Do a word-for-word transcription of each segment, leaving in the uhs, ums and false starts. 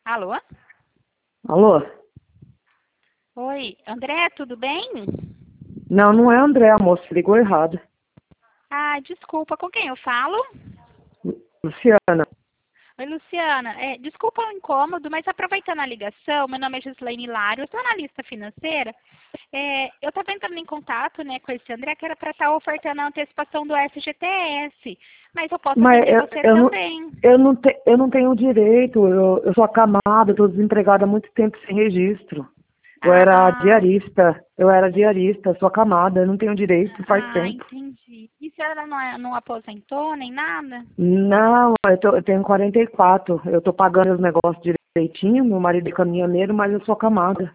Alô? Alô? Oi, André, tudo bem? Não, não é André, a moça ligou errado. Ah, desculpa, com quem eu falo? Luciana. Oi, Luciana. É, desculpa o incômodo, mas aproveitando a ligação, meu nome é Gislaine Lário, eu sou analista financeira. É, eu estava entrando em contato, né, com esse André, que era para estar ofertando a antecipação do F G T S, mas eu posso Mas atender eu, você eu, não, também. eu, não, te, eu não tenho direito, eu, eu sou acamada, estou desempregada há muito tempo sem registro. Eu era Ah, diarista, eu era diarista, sou acamada, eu não tenho direito faz ah, tempo. entendi. E se ela não, é- não aposentou nem nada? Não, eu, tô, eu tenho quarenta e quatro, eu estou pagando os negócios direitinho, meu marido é caminhoneiro, mas eu sou acamada.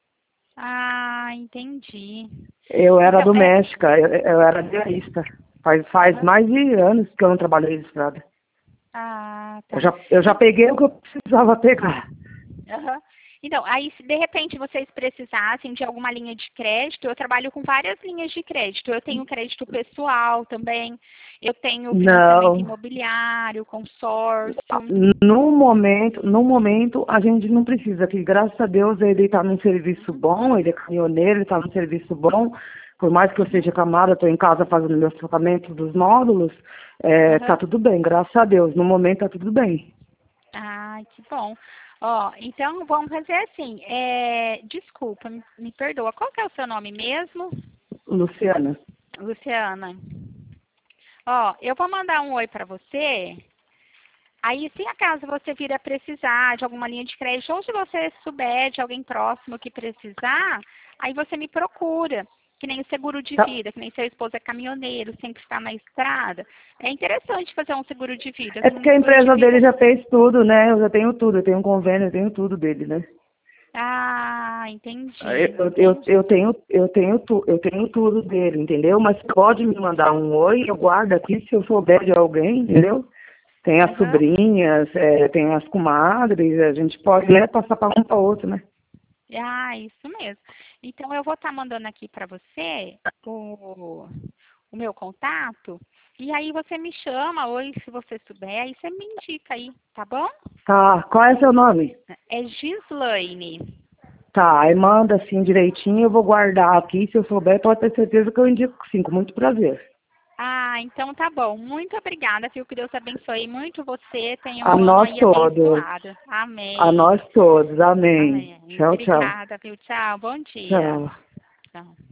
Ah, entendi. Eu era Então, é... doméstica, eu, eu era diarista. Faz, faz Aham. mais de anos que eu não trabalho registrada. Ah, Eu tá. já, eu já E- peguei o que eu precisava pegar. Aham. Então, aí se de repente vocês precisassem de alguma linha de crédito, eu trabalho com várias linhas de crédito. Eu tenho crédito pessoal também, eu tenho financiamento Não. imobiliário, consórcio. No momento, no momento, a gente não precisa, que graças a Deus ele está num serviço Uhum, bom, ele é caminhoneiro, ele está num serviço bom. Por mais que eu uhum, seja camada, estou em casa fazendo meus tratamentos dos nódulos, é, tá aham. tudo bem, graças a Deus. No momento tá tudo bem. Ai, que bom. Ó, então vamos fazer assim. É, desculpa, me, me perdoa. Qual que é o seu nome mesmo? Luciana. Luciana. Ó, eu vou mandar um oi para você. Aí, se acaso você vir a precisar de alguma linha de crédito, ou se você souber de alguém próximo que precisar, aí você me procura. Que nem o seguro de Tá. vida, que nem seu esposo é caminhoneiro, sempre está na estrada. É interessante fazer um seguro de vida. É Com um porque a seguro de empresa dele vida. já fez tudo, né? Eu já tenho tudo, eu tenho um convênio, eu tenho tudo dele, né? Ah, entendi, Eu, eu, entendi. eu tenho, eu tenho, tu, eu tenho tudo dele, entendeu? Mas pode me mandar um oi, eu guardo aqui se eu souber de alguém, entendeu? Tem as Aham. sobrinhas, é, tem as comadres, a gente pode, né, passar para um para outro, né? Ah, isso mesmo. Então eu vou estar mandando aqui para você o, o meu contato. E aí você me chama, ou se você souber, aí você me indica aí, tá bom? Tá, qual é seu nome? É Gislaine. Tá, aí manda assim direitinho, eu vou guardar aqui, se eu souber, pode ter certeza que eu indico sim, com muito prazer. Ah, então tá bom. Muito obrigada, viu? Que Deus abençoe muito você. Tenha A um ano nós aí todos, abençoado. a Amém. nós todos, amém. Amém. Tchau, tchau. Obrigada, viu? Tchau. Bom dia. Tchau. Tchau.